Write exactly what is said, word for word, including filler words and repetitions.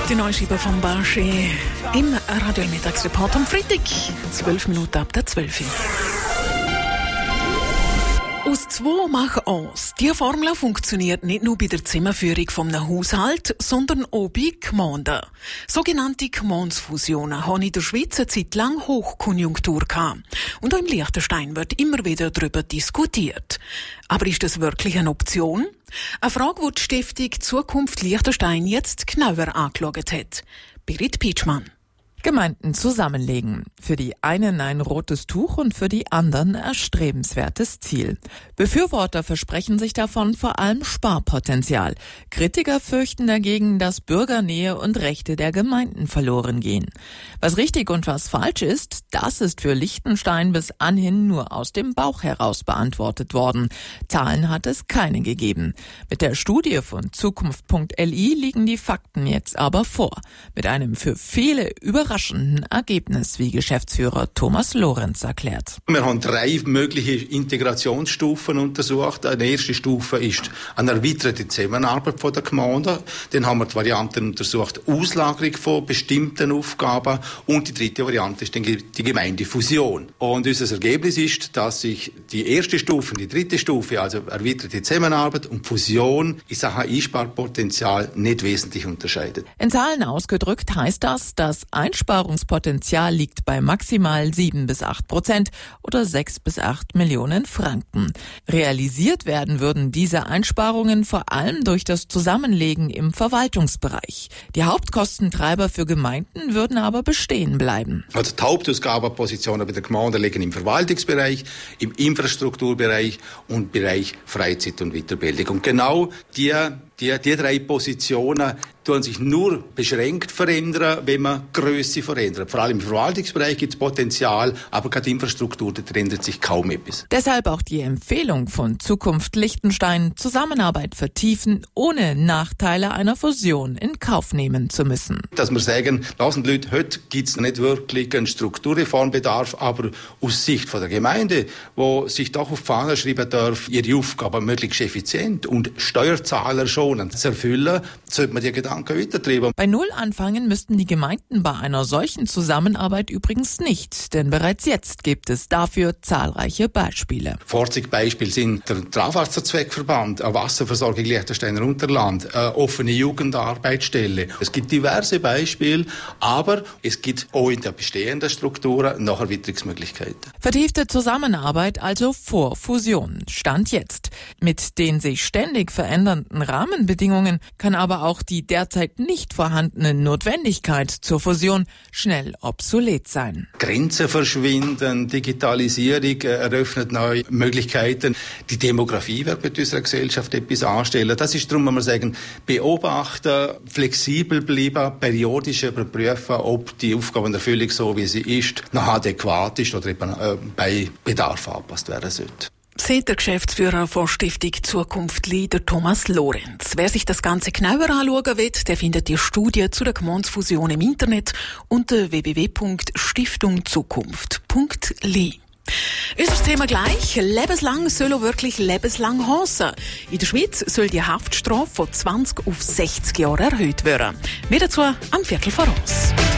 Die Neuschieber von Barché im Radio Mittagsreport am Freitag, zwölf Minuten ab der zwölf. Aus zwei machen eins. Die Formel funktioniert nicht nur bei der Zimmerführung von einem Haushalt, sondern auch bei Gemeinden. Sogenannte Gemeindefusionen haben in der Schweiz eine Zeit lang Hochkonjunktur gehabt. Und auch im Liechtenstein wird immer wieder darüber diskutiert. Aber ist das wirklich eine Option? Eine Frage, die die Stiftung Zukunft Liechtenstein jetzt genauer angeschaut hat. Berit Pietschmann. Gemeinden zusammenlegen. Für die einen ein rotes Tuch und für die anderen erstrebenswertes Ziel. Befürworter versprechen sich davon vor allem Sparpotenzial. Kritiker fürchten dagegen, dass Bürgernähe und Rechte der Gemeinden verloren gehen. Was richtig und was falsch ist, das ist für Liechtenstein bis anhin nur aus dem Bauch heraus beantwortet worden. Zahlen hat es keine gegeben. Mit der Studie von Zukunft Punkt L I liegen die Fakten jetzt aber vor. Mit einem für viele überraschenden Ergebnis, wie Geschäftsführer Thomas Lorenz erklärt. Wir haben drei mögliche Integrationsstufen untersucht. Eine erste Stufe ist eine erweiterte Zusammenarbeit der Gemeinden. Dann haben wir die Varianten untersucht, Auslagerung von bestimmten Aufgaben. Und die dritte Variante ist die Gemeindefusion. Und unser Ergebnis ist, dass sich die erste Stufe, die dritte Stufe, also erweiterte Zusammenarbeit und Fusion in Sachen Einsparpotenzial nicht wesentlich unterscheidet. In Zahlen ausgedrückt heißt das, dass Einsparungspotenzial liegt bei maximal sieben bis acht Prozent oder sechs bis acht Millionen Franken. Realisiert werden würden diese Einsparungen vor allem durch das Zusammenlegen im Verwaltungsbereich. Die Hauptkostentreiber für Gemeinden würden aber bestehen bleiben. Also die Hauptausgabenpositionen bei der Gemeinde liegen im Verwaltungsbereich, im Infrastrukturbereich und Bereich Freizeit und Weiterbildung. Und genau die, die, die drei Positionen tun sich nur beschränkt verändern, wenn man Größe verändert. Vor allem im Verwaltungsbereich gibt es Potenzial, aber gerade die Infrastruktur, da ändert sich kaum etwas. Deshalb auch die Empfehlung von Zukunft Liechtenstein, Zusammenarbeit vertiefen, ohne Nachteile einer Fusion in Kauf nehmen zu müssen. Dass wir sagen, lassen die Leute, heute gibt es nicht wirklich einen Strukturreformbedarf, aber aus Sicht von der Gemeinde, wo sich doch auf die Fahne schreiben darf, ihre Aufgaben möglichst effizient und Steuerzahler schonend zu erfüllen, sollte man die Gedanken weitertreiben. Bei Null anfangen müssten die Gemeinden bei einer solchen Zusammenarbeit übrigens nicht, denn bereits jetzt gibt es dafür zahlreiche Beispiele. Vorzeigebeispiele sind der Trafarztzweckverband, eine Wasserversorgung Liechtensteiner Unterland, eine offene Jugendarbeitsstelle. Es gibt diverse Beispiele, aber es gibt auch in der bestehenden Strukturen noch Erweiterungsmöglichkeiten. Vertiefte Zusammenarbeit also vor Fusion. Stand jetzt. Mit den sich ständig verändernden Rahmenbedingungen kann aber auch die derzeit nicht vorhandene Notwendigkeit zur Fusion schnell obsolet sein. Grenzen verschwinden, Digitalisierung eröffnet neue Möglichkeiten. Die Demografie wird mit unserer Gesellschaft etwas anstellen. Das ist darum, wenn wir sagen, beobachten, flexibel bleiben, periodisch überprüfen, ob die Aufgabenerfüllung so, wie sie ist, noch adäquat ist oder eben äh, bei Bedarf angepasst werden sollte. Seht der Geschäftsführer von Stiftung Zukunft Leader Thomas Lorenz. Wer sich das Ganze genauer anschauen will, der findet die Studie zu der Gemeindefusion im Internet unter w w w punkt stiftung zukunft punkt l i. Unser Thema gleich. Lebenslang soll auch wirklich lebenslang heissen. In der Schweiz soll die Haftstrafe von zwanzig auf sechzig Jahre erhöht werden. Mehr dazu am Viertel vor uns.